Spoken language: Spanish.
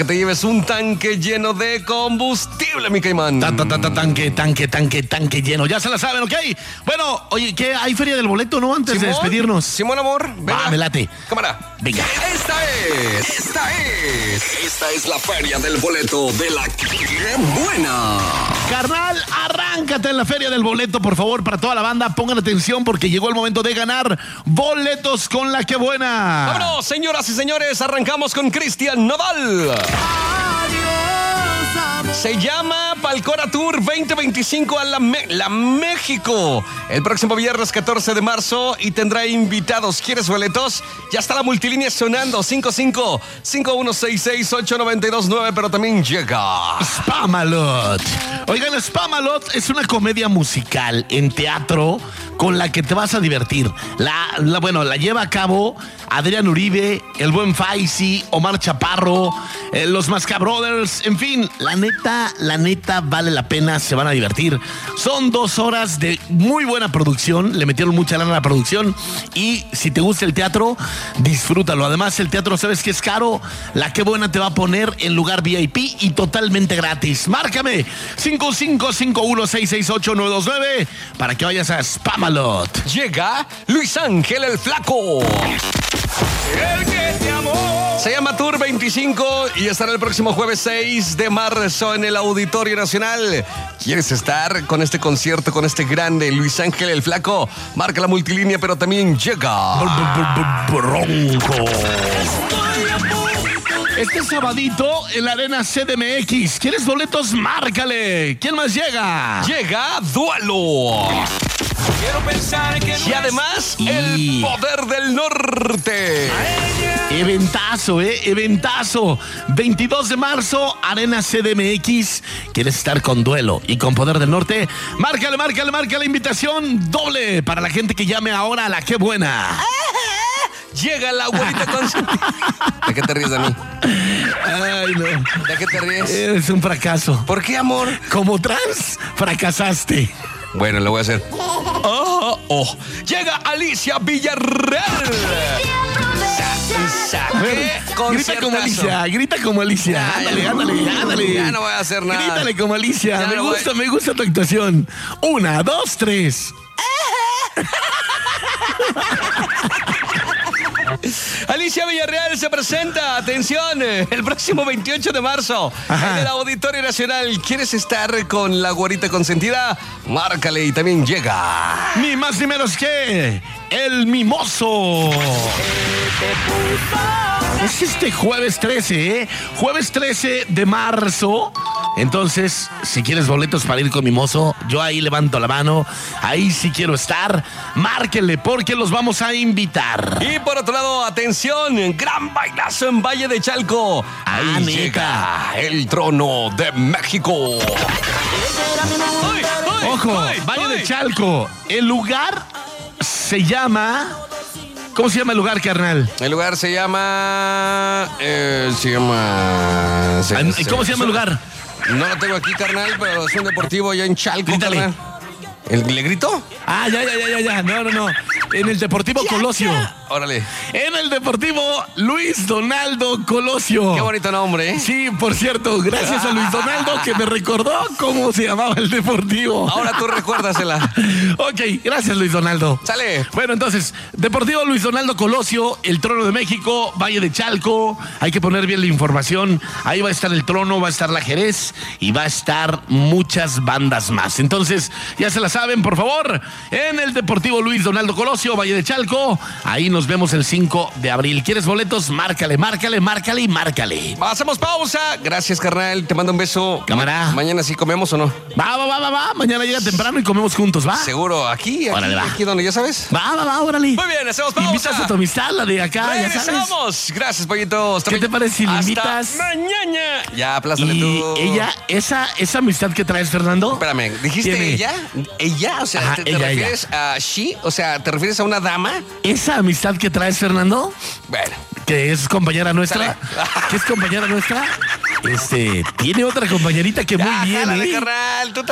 Que te lleves un tanque lleno de combustible, mi caimán. Tanque lleno. Ya se la saben, ¿ok? Bueno, oye, ¿qué? ¿Hay feria del boleto, no? Antes de despedirnos. Simón, amor. Venga. Va, me late. Cámara. Venga. Esta es la feria del boleto de la ¡Qué buena! Carnal, arráncate en la feria del boleto, por favor, para toda la banda. Pongan atención porque llegó el momento de ganar boletos con la ¡Qué buena! Vámonos, señoras y señores. Arrancamos con Cristian Nodal. Se llama Palcora Tour 2025 a la México. El próximo viernes 14 de marzo y tendrá invitados. ¿Quieres boletos? Ya está la multilínea sonando. 55-5166-8929, pero también llega Spamalot. Oigan, Spamalot es una comedia musical en teatro con la que te vas a divertir. La lleva a cabo Adrián Uribe, el buen Faisy, Omar Chaparro, los Mascabrothers, en fin, la neta vale la pena, se van a divertir. Son 2 horas de muy buena producción, le metieron mucha lana a la producción y si te gusta el teatro, disfrútalo. Además, el teatro, ¿sabes que es caro? La Qué Buena te va a poner en lugar VIP y totalmente gratis. Márcame 5551668929 para que vayas a Spamalot. Llega Luis Ángel el Flaco. El que te amó. Se llama Tour 25 y estará el próximo jueves 6 de marzo en el Auditorio Nacional. ¿Quieres estar con este concierto, con este grande Luis Ángel el Flaco? Marca la multilínea, pero también llega Bronco. Este sabadito en la Arena CDMX. ¿Quieres boletos? Márcale. ¿Quién más llega? Llega Dualo. Y además, el Poder del Norte. Eventazo, eventazo. 22 de marzo, Arena CDMX. ¿Quieres estar con Duelo y con Poder del Norte? Márcale invitación doble para la gente que llame ahora a la Qué Buena. Llega la abuelita con... ¿De qué te ríes de mí? Ay, no. ¿De qué te ríes? Eres un fracaso. ¿Por qué, amor? Como trans, fracasaste. Bueno, lo voy a hacer. Llega Alicia Villarreal. Grita como Alicia. Ándale. Ya no voy a hacer nada. Grítale como Alicia. Me gusta tu actuación. 1, 2, 3. Alicia Villarreal se presenta, atención, el próximo 28 de marzo en el Auditorio Nacional. ¿Quieres estar con la güerita consentida? Márcale y también llega ni más ni menos que el Mimoso. Es este jueves 13, Jueves 13 de marzo. Entonces, si quieres boletos para ir con Mimoso, yo ahí levanto la mano. Ahí sí quiero estar. Márquenle porque los vamos a invitar. Y por otro lado, atención, gran bailazo en Valle de Chalco. Ahí llega el Trono de México. Ojo, Valle de Chalco. El lugar se llama... ¿Cómo se llama el lugar, carnal? El lugar se llama... ¿Cómo se llama el lugar? No lo tengo aquí, carnal, pero es un deportivo allá en Chalco, Grítale. carnal. ¿Le grito? Ya. No. En el Deportivo Colosio. Órale. En el Deportivo Luis Donaldo Colosio. Qué bonito nombre, ¿eh? Sí, por cierto, gracias a Luis Donaldo que me recordó cómo se llamaba el deportivo. Ahora tú recuérdasela. Ok, gracias Luis Donaldo. Sale. Bueno, entonces, Deportivo Luis Donaldo Colosio, el Trono de México, Valle de Chalco. Hay que poner bien la información. Ahí va a estar el Trono, va a estar la Jerez y va a estar muchas bandas más. Entonces, ya se la saben, por favor, en el Deportivo Luis Donaldo Colosio, Valle de Chalco. Ahí nos vemos el 5 de abril. ¿Quieres boletos? Márcale. Hacemos pausa. Gracias, carnal. Te mando un beso. Cámara. ¿Mañana sí comemos o no? Va. Mañana llega temprano y comemos juntos, ¿va? Seguro. Aquí donde ya sabes. Va, órale. Muy bien, hacemos pausa. Invitas a tu amistad, la de acá, ya sabes. Regresamos. Gracias, pollito. ¿Qué te parece si le invitas? Mañana. Ya, aplázale tú. Y ella, esa amistad que traes, Fernando. Espérame, ¿dijiste tiene... ella? O sea, ¿te refieres a she? O sea, ¿te refieres a una dama? Esa amistad que traes, Fernando. Bueno. Que es compañera nuestra. ¿Qué es compañera nuestra? Tiene otra compañerita que muy bien, Carnal, tú